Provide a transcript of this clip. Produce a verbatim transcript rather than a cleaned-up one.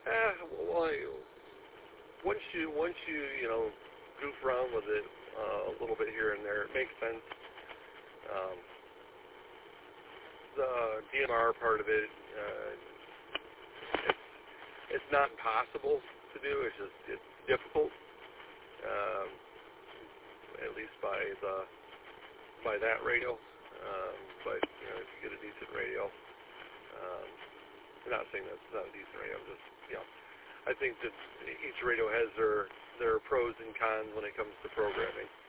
Eh, well, I, once you once you you know goof around with it uh, a little bit here and there, it makes sense. Um, the D M R part of it, uh, it's it's not impossible to do. It's just it's difficult, um, at least by the by that radio. Um, but you know, if you get a decent radio, um, I'm not saying that's not a decent radio. I'm just you know, I think that each radio has their their pros and cons when it comes to programming.